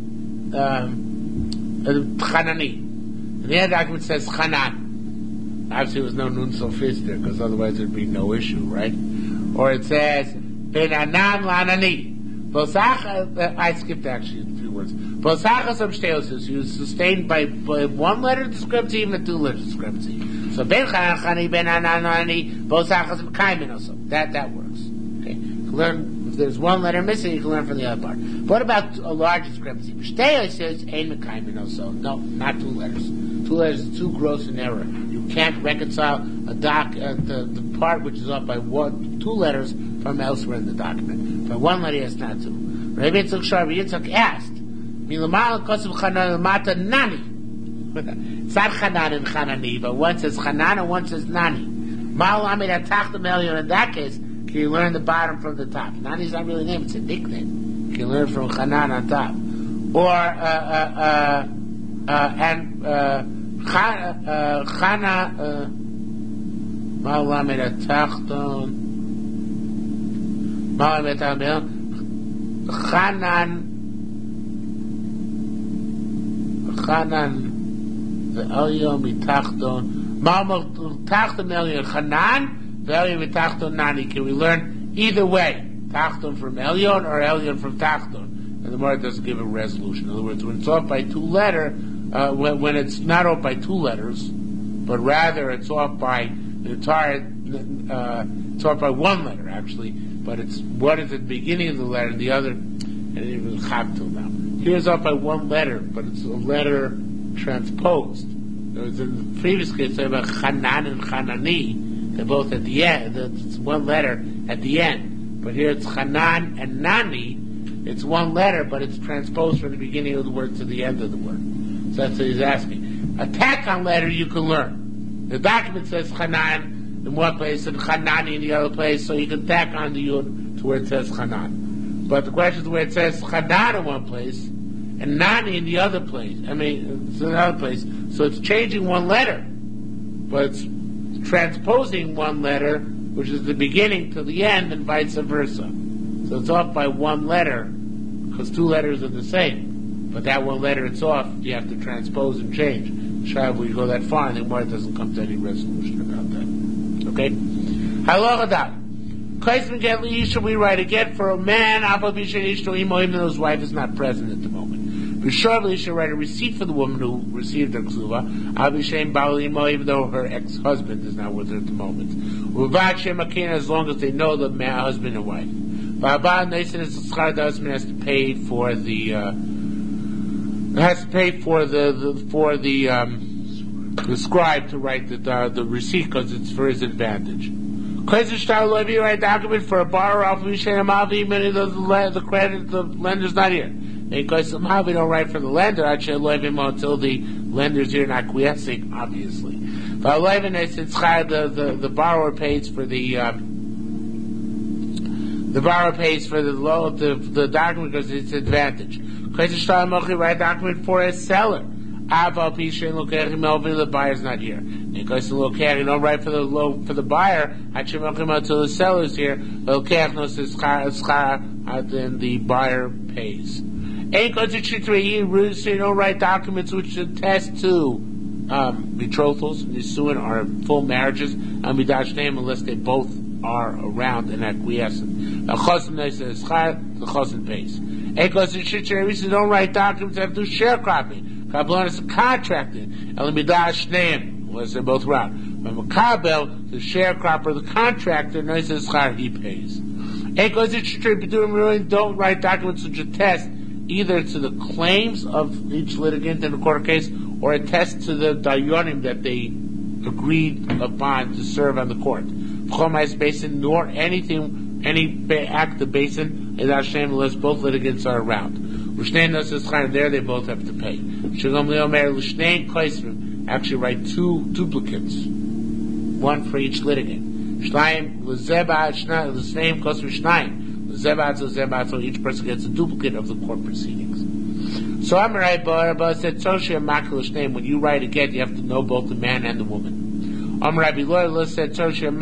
Speaker 1: um, Chanani. And the other document says Chanan. Obviously, there was no nun sofist there, because otherwise there'd be no issue, right? Or it says Ben Anan Lanani. I skipped actually a few words. Bosachas absteosis, he was sustained by, by one letter discrepancy, even a two letter discrepancy. So Ben Chanani, Ben Anan Lanani, Bosachas Kaimin also. That that works. Okay. You can learn if there's one letter missing, you can learn from the other part. What about a large discrepancy? B'shteosis Ein Kaimin also. No, not two letters. Two letters is too gross an error. You can't reconcile a doc uh, the, the part which is off by one two letters from elsewhere in the document. By one letter, it's not two. Rabbi Yitzchak Shar Yitzchak asked, "Milamal kosev Chanan Mata Nani." It's not Chanan and Chanani, but one says Chanan and one says Nani. Mal Amid Atach the Melion. In that case, can you learn the bottom from the top? Nani's not really a name; it's a nickname. You can learn from Chanan on top, or uh, uh, uh, uh, and uh, Chana. Mal Amid Atachton. Chanan, Chanan, the Elyon mitachton, Malmal tachton Elyon Chanan, the Elyon mitachton Nani. Can we learn either way, tachton from Elyon or Elyon from tachton? And the Gemara doesn't give a resolution. In other words, when it's off by two letter, uh, when, when it's not off by two letters, but rather it's off by the entire, uh, it's off by one letter actually. But it's one at the beginning of the letter and the other, and it was chap till now. Here's up by one letter, but it's a letter transposed. There was in the previous case about Chanan and Chanani. They're both at the end. It's one letter at the end. But here it's Chanan and Nani. It's one letter, but it's transposed from the beginning of the word to the end of the word. So that's what he's asking. A tack on letter you can learn. The document says Chanan in one place and Chanani in the other place, so you can tack on the yud to where it says Chanan. But the question is where it says Chanan in one place and Nani in the other place. I mean, it's another place. So it's changing one letter, but it's transposing one letter, which is the beginning to the end, and vice versa. So it's off by one letter, because two letters are the same. But that one letter it's off, you have to transpose and change. Shai, we go that far, and the Gemara doesn't come to any resolution about that. Okay? Halacha that. Kaisman get liisha, we write a get for a man, Abba Bishan Ishto Imo, even though his wife is not present at the moment. Bishar liisha, write a receipt for the woman who received her ksuva, Abba Bishan Baal Imo, even though her ex-husband is not with her at the moment. Uvat Shem Akina, as long as they know the man, husband and wife. Ba'aba Naisin is the schar, the husband has to pay for the, uh, has to pay for the, the for the, um, the scribe to write the uh, the receipt because it's for his advantage. Write document for a borrower of even though the, the credit the lender's not here. Because somehow we don't write for the lender until the lender's here and acquiescing, obviously. But the, the the borrower pays for the um, the borrower pays for the low the the document because it's advantage. Write document for a seller. The buyer's not here. You don't write for the low for the buyer until the seller's here. Then the buyer pays. You don't write documents which attest to um, betrothals, nisuin, or full marriages, and midash name unless they both are around and acquiescent. The chosin pays. You don't write documents that have to do sharecropping. Kabbalah is contracted. Elamidash name, unless they're both around. But Makabel, the sharecropper, the contractor, knows his schar, he pays. Don't write documents which attest either to the claims of each litigant in the court case or attest to the dayanim that they agreed upon to serve on the court. Chomais basin, nor anything, any act of basin, is Hashem unless both litigants are around. There they both have to pay. Actually write two duplicates, one for each litigant. So each person gets a duplicate of the court proceedings. So Amarai Barabba said, when you write a get, you have to know both the man and the woman. Amarai Biloy said,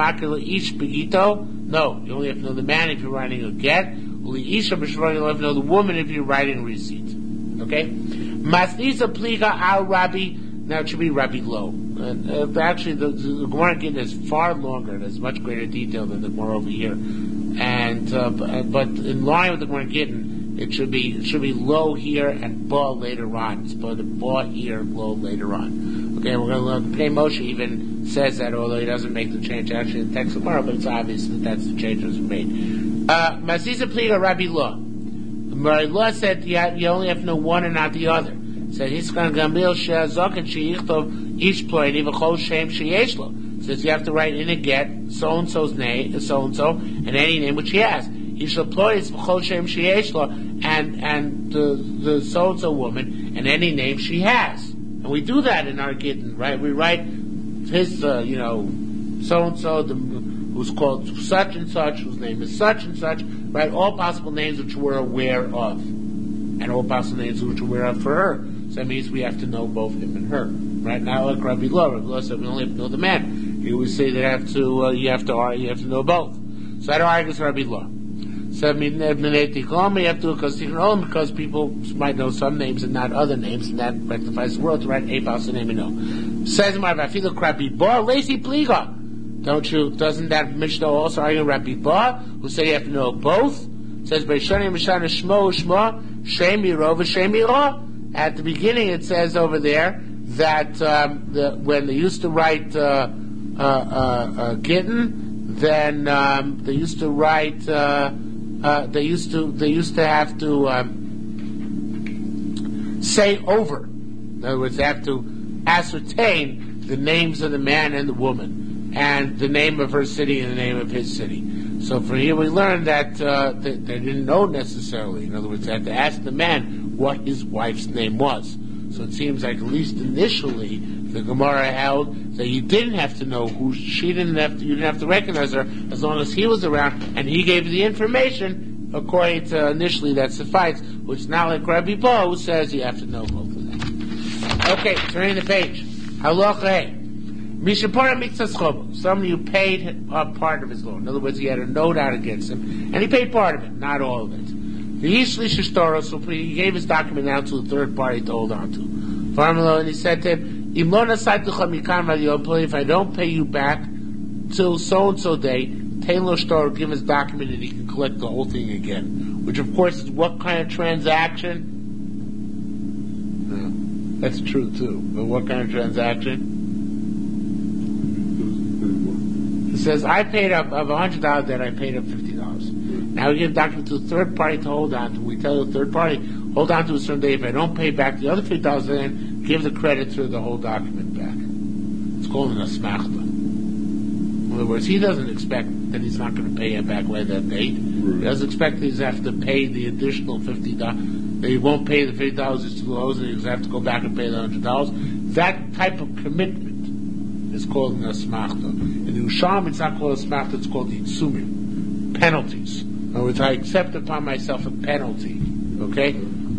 Speaker 1: no, you only have to know the man if you're writing a get. You have to know the woman if you're writing a receipt. Okay? Masnisa pliga al Rabbi. Now it should be Rabbi Lo. And uh, actually, the, the Gemara again is far longer. It has much greater detail than the Gemara over here. And uh, but in line with the Gemara Gittin, it should be it should be Lo here and Ba later on. It's supposed to Ba here, Lo later on. Okay, we're going to learn. Pnei Moshe even says that, although he doesn't make the change actually in the text of Gemara, but it's obvious that that's the change that was made. Masisa pliga Rabbi Lo. Rabbi Lo said you, have, you only have to know one and not the other. Said Hiskan Gamil She'azokin She'ichtov Ish Ploini V'chol Shem She'yeshlo. Says you have to write in a get so and so's name, so and so, and any name which he has. Ish Ploini V'chol Shem She'yeshlo, and and the the so and so woman and any name she has. And we do that in our Gittin, right? We write his, uh, you know, so and so, who's called such and such, whose name is such and such. Write all possible names which we're aware of, and all possible names which we're aware of for her. So that means we have to know both him and her. Right now, like Rabbi Lo, Rabbi Lo said we only have to know the man. He would say that have to, uh, you have to, you have to know both. So I don't argue with Rabbi Lo. So I mean, you have to because people might know some names and not other names, and that rectifies the world to write a possible name and no. Says Marv, I feel a crappy bar, lazy pliga. Don't you? Doesn't that Mishnah also argue Rabbi Bar, who say you have to know both? It says Beishani Mishana Shmo Shmo Shem Yirov Shem Yirah. At the beginning, it says over there that um, the, when they used to write uh, uh, uh, uh, Gittin, then um, they used to write. Uh, uh, they used to. They used to have to um, say over. In other words, they have to ascertain the names of the man and the woman, and the name of her city and the name of his city. So from here we learned that uh, they, they didn't know necessarily. In other words, they had to ask the man what his wife's name was. So it seems like at least initially the Gemara held that you didn't have to know who she didn't have to, you didn't have to recognize her as long as he was around and he gave you the information. According to initially that suffice, which is not like Rabbi Bo, who says you have to know both of them. Okay, turning the page. Halacha. Somebody who paid a part of his loan. In other words, he had a note out against him, and he paid part of it, not all of it. The Ishlish Shtora, so he gave his document out to the third party to hold on to. And he said to him, if I don't pay you back till so and so day, Taylor Shtora give his document and he can collect the whole thing again. Which of course is what kind of transaction? No, that's true too. But what kind of transaction? It says, I paid up of one hundred dollars that I paid up fifty dollars. Now we give a document to a third party to hold on to. We tell the third party, hold on to a certain day. If I don't pay back the other fifty dollars, then give the credit to the whole document back. It's called an asmachta. In other words, he doesn't expect that he's not going to pay it back by that date. He doesn't expect that he's going to have to pay the additional fifty dollars. That he won't pay the fifty dollars, it's too low, and he's going to have to go back and pay the one hundred dollars. That type of commitment is called an asmachta. In the Usham, it's not called asmachta, it's called itzumim, penalties. In other words, I accept upon myself a penalty. Okay?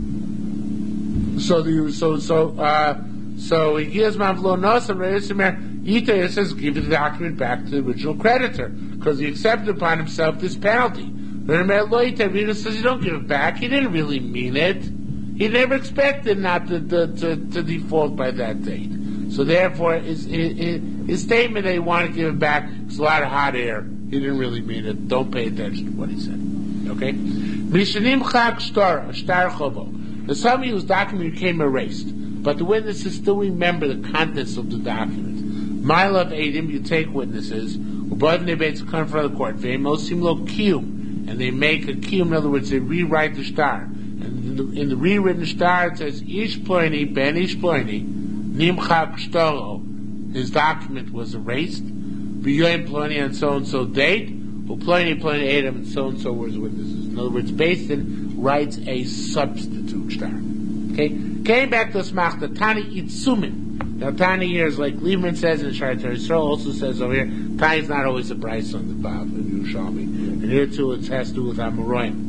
Speaker 1: So the so so uh, so he gives Mavlo Nosam Reisimer Ita says give the document back to the original creditor because he accepted upon himself this penalty. Rita says you don't give it back. He didn't really mean it. He never expected not to to, to, to default by that date. So therefore, his, his, his statement that he wanted to give it back is a lot of hot air. He didn't really mean it. Don't pay attention to what he said. Okay? Mishanim chak shtar, shtar chobo. The somebody whose document became erased, but the witnesses still remember the contents of the document. My love Adim, you take witnesses, but they come in front of the court. Ve'mosim lo kiyum, and they make a kiyum. In other words, they rewrite the shtar. And in the, in the rewritten shtar, it says ish ploini ben ish ploini nimchak shtoro. His document was erased. V'yoyim ploni and so and so date. Ploni ploni Adam and so and so were his witnesses. In other words, Basin writes a substitute shtar. Okay, came back to Smachta Tani Itzumin. Now Tani here is like Lieberman says in Shari Yisrael, also says over here. Tani is not always a price on the Bav in Yerushalmi, and here too it has to do with Amoraim.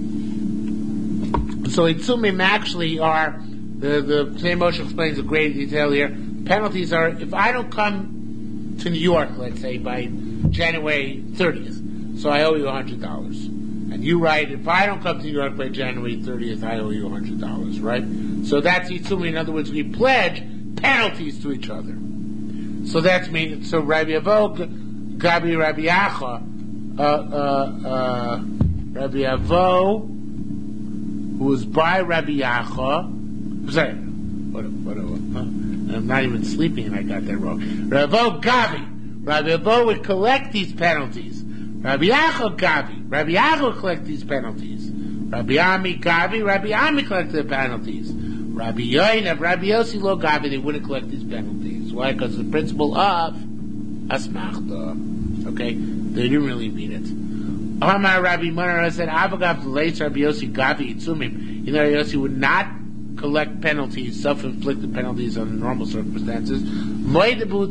Speaker 1: So Itzumim actually are the the Pnei Moshe explains in great detail here. Penalties are if I don't come to New York, let's say by January thirtieth, so I owe you a hundred dollars. And you write, if I don't come to New York by January thirtieth, I owe you one hundred dollars, right? So that's Yitzumi. In other words, we pledge penalties to each other. So that's me. So Rabbi Avo, Gabi Rabbi Acha, uh, uh, uh, Rabbi Avo, who was by Rabbi Acha, sorry, what, what, what, huh? I'm not even sleeping and I got that wrong. Rabbi Avo Gabi, Rabbi Avo would collect these penalties. Rabbi Acha Gavi. Rabbi Acha will collect these penalties. Rabbi Ami Gavi. Rabbi Ami collected the penalties. Rabbi Yoinav, Rabbi Yossi Lo Gavi. They wouldn't collect these penalties. Why? Because the principle of Asmachta. Okay? They didn't really mean it. Amar Rabbi Munara said, Avagav Leitz Rabbi Yossi Gavi Itzumim. You know, Rabbi Yossi would not collect penalties, self-inflicted penalties under normal circumstances. You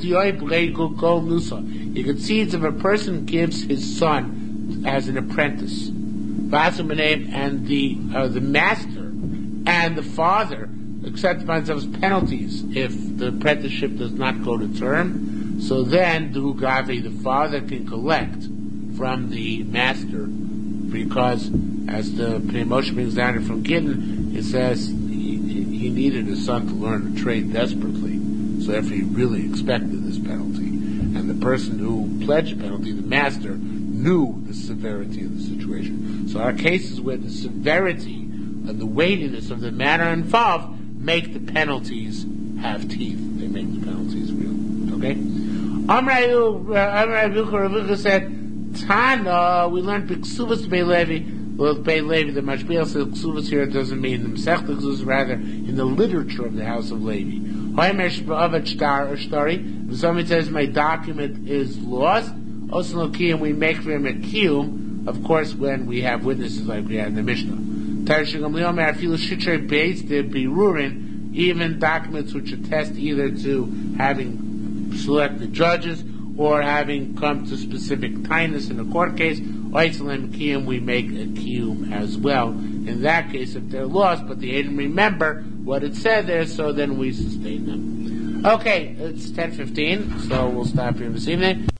Speaker 1: can see it's if a person gives his son as an apprentice, and the uh, the master and the father accept upon themselves penalties if the apprenticeship does not go to term. So then the Hugavi, the father, can collect from the master, because as the Pnei Moshe brings down from Gittin, it says he needed his son to learn a trade desperately, so therefore he really expected this penalty. And the person who pledged the penalty, the master, knew the severity of the situation. So our cases where the severity and the weightiness of the matter involved make the penalties have teeth. They make the penalties real. Okay? Amrei Bilchor said, Tana, we learned B'Ksuvas Bei Levi. Well, Bei Levi, the Mashbiel says Ksuvas here doesn't mean the Masechta Ksuvas, rather in the literature of the house of Levi. If somebody says my document is lost, also and we make for him a kiyum, of course, when we have witnesses like we had in the Mishnah. Even documents which attest either to having selected judges or having come to specific kindness in a court case, we make a kiyum as well. In that case, if they're lost, but they didn't remember what it said there, so then we sustain them. Okay, it's ten fifteen, so we'll stop here this evening.